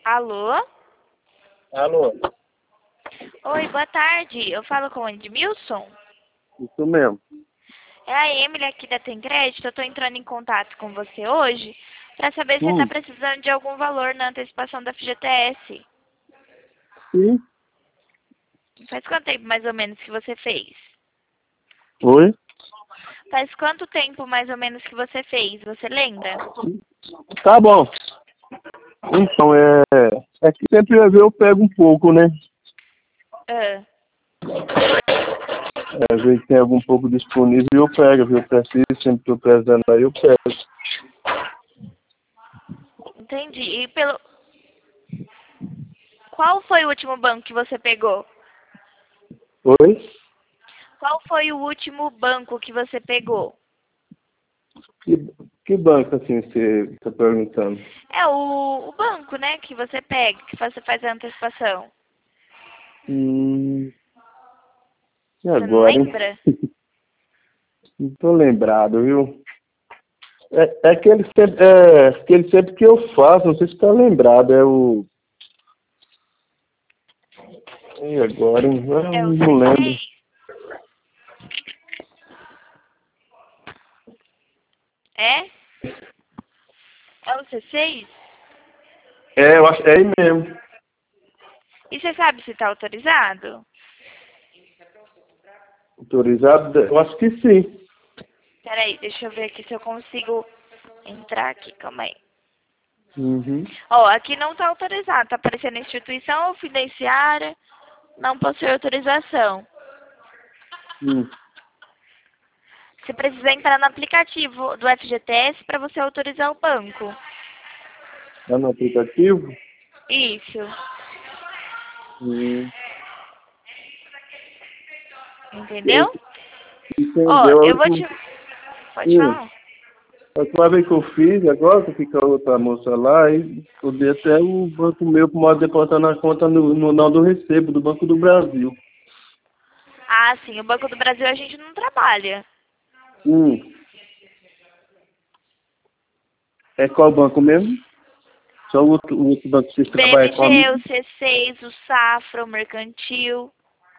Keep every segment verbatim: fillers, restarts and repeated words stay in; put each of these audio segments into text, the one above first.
Alô? Alô? Oi, boa tarde. Eu falo com o Edmilson? Isso mesmo. É a Emily aqui da Tem Crédito. Eu tô entrando em contato com você hoje para saber se você tá Hum, precisando de algum valor na antecipação da F G T S. sim. Faz quanto tempo mais ou menos que você fez? Oi? Faz quanto tempo mais ou menos que você fez? Você lembra? Tá bom. Então, é... É que sempre eu pego um pouco, né? Ah, É, às vezes tem algum pouco disponível e eu pego, viu? Eu preciso, sempre tô precisando aí, eu pego. entendi. E pelo... Qual foi o último banco que você pegou? Oi? Qual foi o último banco que você pegou? Que, que banco, assim, você tá perguntando? É o, o banco, né, que você pega, que você faz a antecipação. Hum... E Você não agora, hein? lembra? Não tô lembrado, viu? É, é aquele sempre, é, aquele sempre que eu faço, não sei se tá lembrado, é o... E agora, hein? Ah, É o não lembro. C seis? É? É o C seis? É, eu acho, é aí mesmo. E você sabe se está autorizado? Autorizado? Eu acho que sim. Peraí, deixa eu ver aqui se eu consigo entrar aqui, calma aí. Uhum. Ó, aqui não está autorizado, tá aparecendo instituição ou fiduciária, não possui autorização. Hum. Você precisa entrar no aplicativo do F G T S para você autorizar o banco. Tá no aplicativo? Isso, Hum. entendeu? Eu- Ó, Entendeu? A eu vou te... última, Pode hum. falar? A última vez que eu fiz, agora que fica a outra moça lá, e eu dei até o banco meu para modo depositar na conta no, no não do Recebo, do Banco do Brasil. Ah, sim, o Banco do Brasil a gente não trabalha. Hum. É qual banco mesmo? Só o outro, o outro banco que vocês O trabalham com a B M G, o mim? C seis, o Safra, o Mercantil,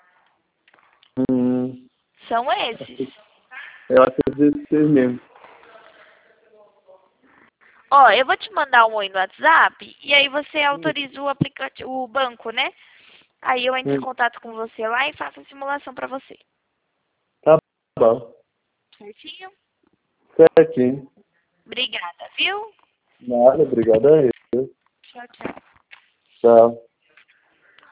Hum. são esses. Eu acho que é dezesseis mesmo. Ó, eu vou te mandar um oi no WhatsApp e aí você autoriza o aplicativo, o banco, né? Aí eu entro em Hum. contato com você lá e faço a simulação pra você. Tá bom. Certinho? Certinho. Obrigada, viu? Nada, obrigado a ele. Tchau, tchau. Tchau.